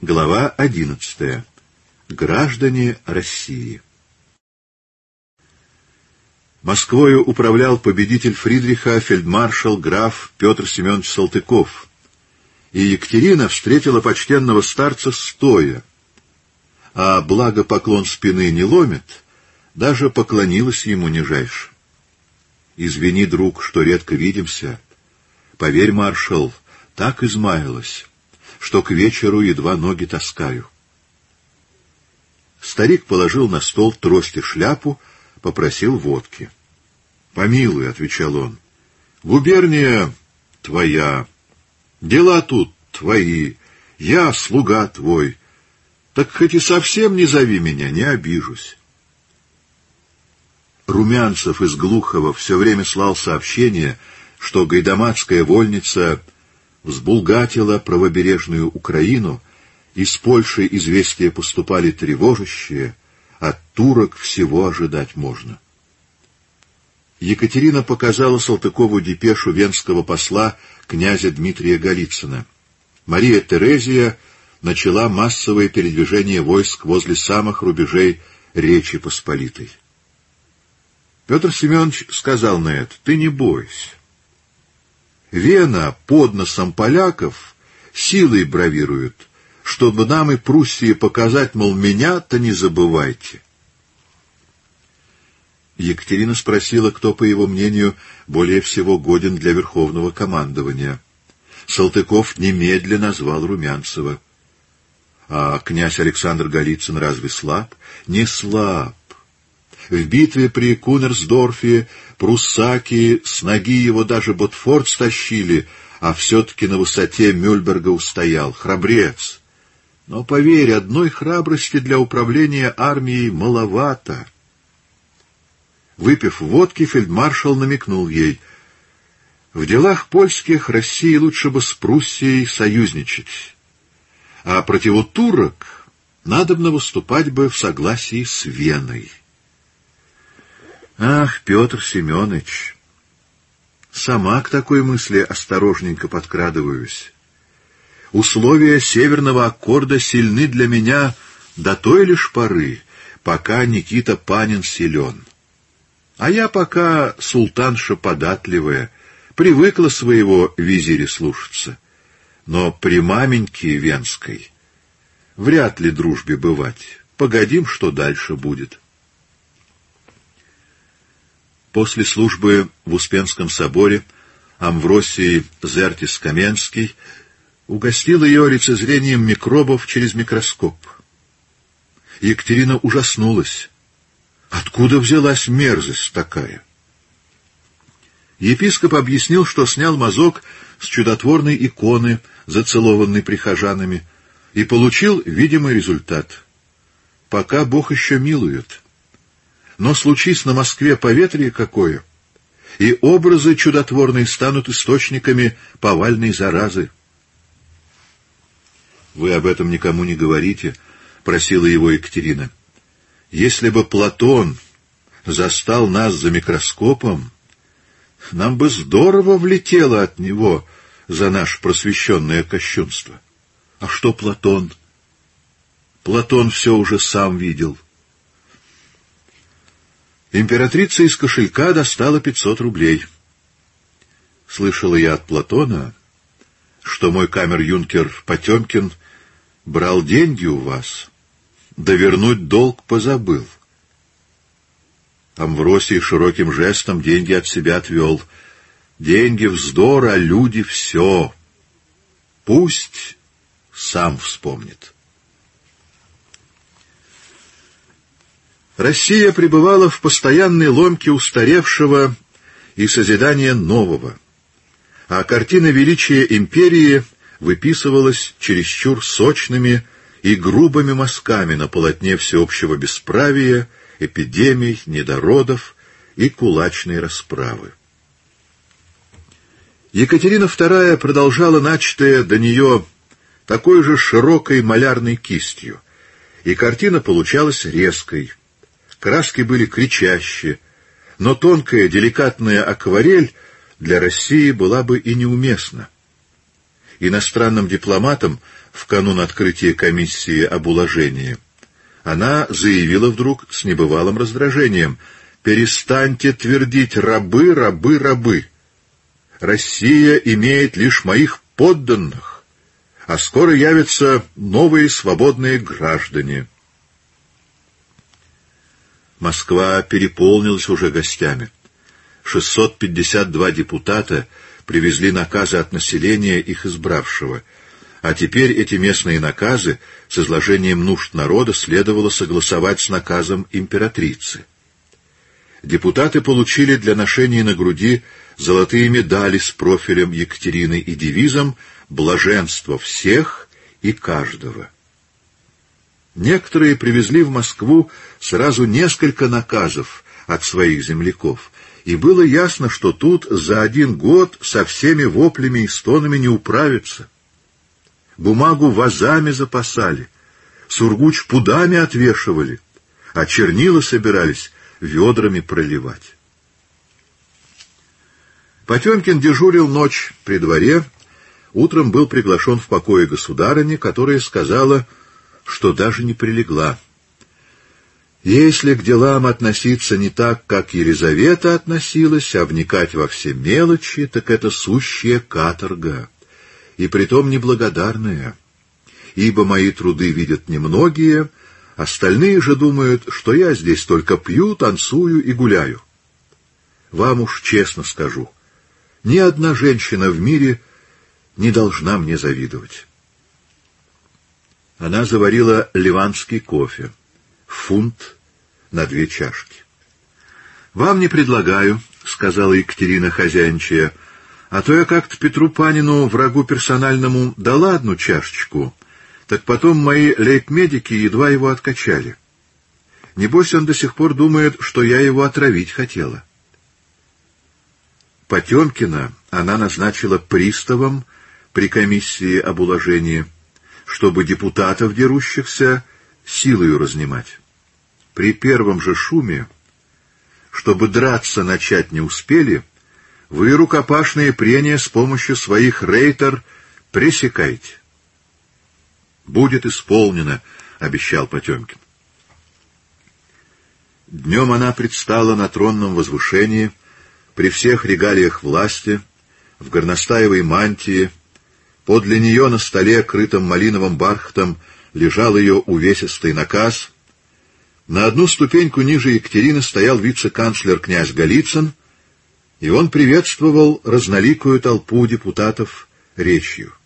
Глава 11. Граждане России. Москвою управлял победитель Фридриха фельдмаршал граф Петр Семенович Салтыков, и Екатерина встретила почтенного старца стоя, а благо поклон спины не ломит, даже поклонилась ему нижайше. «Извини, друг, что редко видимся. Поверь, маршал, так измаялась, что к вечеру едва ноги таскаю». Старик положил на стол трость и шляпу, попросил водки. «Помилуй», — отвечал он, — «губерния твоя, дела тут твои, я слуга твой, так хоть и совсем не зови меня, не обижусь». Румянцев из Глухова все время слал сообщение, что гайдамацкая вольница взбулгатила правобережную Украину, из Польши известия поступали тревожащие, от турок всего ожидать можно. Екатерина показала Салтыкову депешу венского посла князя Дмитрия Голицына. Мария Терезия начала массовое передвижение войск возле самых рубежей Речи Посполитой. Петр Семенович сказал на это: «Ты не бойся. Вена под носом поляков силой бравирует, чтобы нам и Пруссии показать, мол, меня-то не забывайте». Екатерина спросила, кто, по его мнению, более всего годен для верховного командования. Салтыков немедленно назвал Румянцева. А князь Александр Голицын разве слаб? Не слаб. В битве при Кунерсдорфе пруссаки с ноги его даже Ботфорд стащили, а все-таки на высоте Мюльберга устоял. Храбрец. Но, поверь, одной храбрости для управления армией маловато. Выпив водки, фельдмаршал намекнул ей: в делах польских России лучше бы с Пруссией союзничать, а противотурок надобно выступать бы в согласии с Веной. Ах, Петр Семенович, сама к такой мысли осторожненько подкрадываюсь. Условия Северного аккорда сильны для меня до той лишь поры, пока Никита Панин силен. А я пока султанша податливая, привыкла своего визиря слушаться. Но при маменьке венской вряд ли дружбе бывать. Погодим, что дальше будет. После службы в Успенском соборе Амвросий Зертис-Каменский угостил ее лицезрением микробов через микроскоп. Екатерина ужаснулась. Откуда взялась мерзость такая? Епископ объяснил, что снял мазок с чудотворной иконы, зацелованной прихожанами, и получил видимый результат. Пока Бог еще милует. Но случись на Москве поветрие какое, и образы чудотворные станут источниками повальной заразы. — Вы об этом никому не говорите, — просила его Екатерина. — Если бы Платон застал нас за микроскопом, нам бы здорово влетело от него за наше просвещенное кощунство. А что Платон? Платон все уже сам видел. Императрица из кошелька достала 500 рублей. Слышала я от Платона, что мой камер-юнкер Потемкин брал деньги у вас, да вернуть долг позабыл. Амвросий широким жестом деньги от себя отвел. Деньги — вздор, а люди — все. Пусть сам вспомнит. Россия пребывала в постоянной ломке устаревшего и созидания нового, а картина величия империи выписывалась чересчур сочными и грубыми мазками на полотне всеобщего бесправия, эпидемий, недородов и кулачной расправы. Екатерина II продолжала начатое до нее такой же широкой малярной кистью, и картина получалась резкой. Краски были кричащие, но тонкая, деликатная акварель для России была бы и неуместна. Иностранным дипломатам в канун открытия комиссии об уложении, она заявила вдруг с небывалым раздражением: «Перестаньте твердить «рабы, рабы, рабы». Россия имеет лишь моих подданных, а скоро явятся новые свободные граждане». Москва переполнилась уже гостями. 652 депутата привезли наказы от населения, их избравшего, а теперь эти местные наказы с изложением нужд народа следовало согласовать с наказом императрицы. Депутаты получили для ношения на груди золотые медали с профилем Екатерины и девизом «Блаженство всех и каждого». Некоторые привезли в Москву сразу несколько наказов от своих земляков, и было ясно, что тут за один год со всеми воплями и стонами не управиться. Бумагу вазами запасали, сургуч пудами отвешивали, а чернила собирались ведрами проливать. Потемкин дежурил ночь при дворе, утром был приглашен в покое государыни, которая сказала, что даже не прилегла. Если к делам относиться не так, как Елизавета относилась, а вникать во все мелочи, так это сущая каторга, и притом неблагодарная, ибо мои труды видят немногие, остальные же думают, что я здесь только пью, танцую и гуляю. Вам уж честно скажу, ни одна женщина в мире не должна мне завидовать. Она заварила ливанский кофе, фунт на 2 чашки. — Вам не предлагаю, — сказала Екатерина хозяйничая, — а то я как-то Петру Панину, врагу персональному, дала 1 чашечку, так потом мои лейб-медики едва его откачали. Небось, он до сих пор думает, что я его отравить хотела. Потемкина она назначила приставом при комиссии об уложении, чтобы депутатов дерущихся силою разнимать. При первом же шуме, чтобы драться начать не успели, вы рукопашные прения с помощью своих рейтер пресекайте. — Будет исполнено, — обещал Потемкин. Днем она предстала на тронном возвышении, при всех регалиях власти, в горностаевой мантии. Подле нее на столе, крытом малиновым бархатом, лежал ее увесистый наказ. На 1 ступеньку ниже Екатерины стоял вице-канцлер князь Голицын, и он приветствовал разноликую толпу депутатов речью.